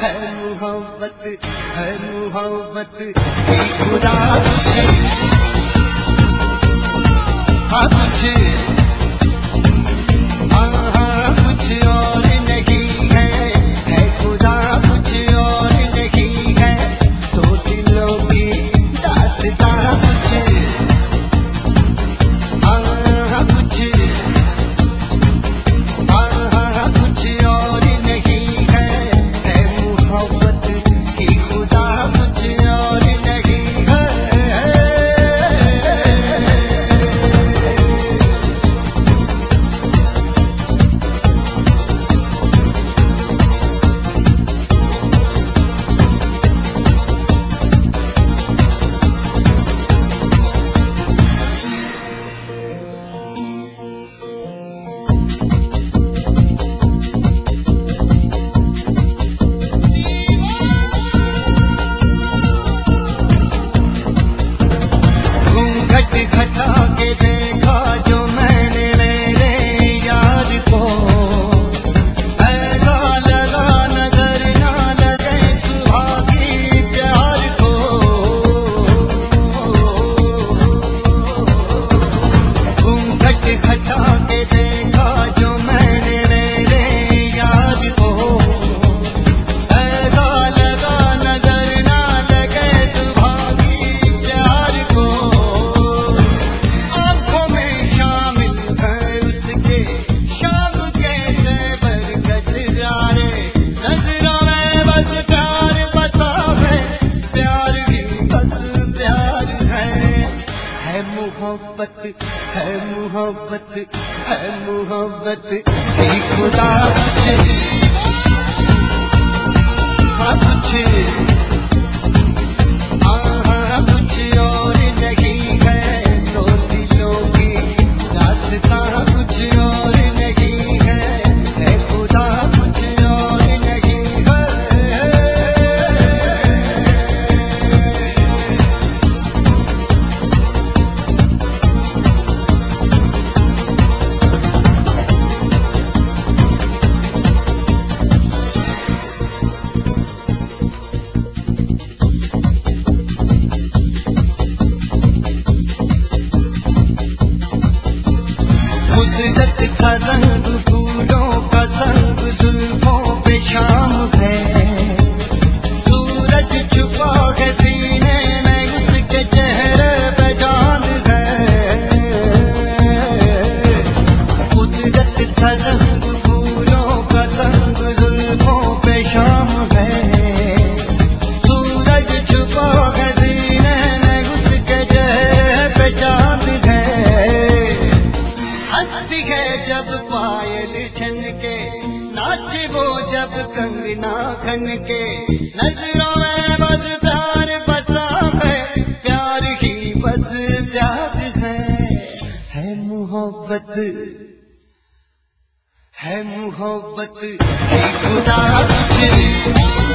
है मोहब्बत ये खुदा तुझे हाँ तुझे हाँ कुछ और नहीं है खुदा कुछ और नहीं है दो दिलों की दास्तां तुझे हाँ कुछ कुछ और नहीं है मोहब्बत की खुदा कुछ और नहीं है। घटा के देखा जो मैंने मेरे यार को ऐसा लगा नजर ना लगे सुहागी प्यार को घूंघट घटा के देखा जो मैंने मेरे यार को ऐसा लगा नजर ना लगे सुहागी प्यार को मोहब्बत ये खुदा तुझे हाँ तुझे हाँ कुछ और नहीं है दो दिलों की दास्तां कुछ और नहीं है खुदा कुछ और नहीं है। कुदरत का रंग फूलों का संग जुल्फों पे शाम है सूरज छुपा है सीने में उसके चेहरे पे जान है कुदरत का रंग फूलों का संग जुल्फों पे शाम है सूरज छुपा है सीने में उसके चेहरे पे जान है हंसती है जब पायल छन के नाचे वो जब कंगना खन के नजरों में बस प्यार बसा है प्यार ही बस प्यार है मोहब्बत ये खुदा तुझे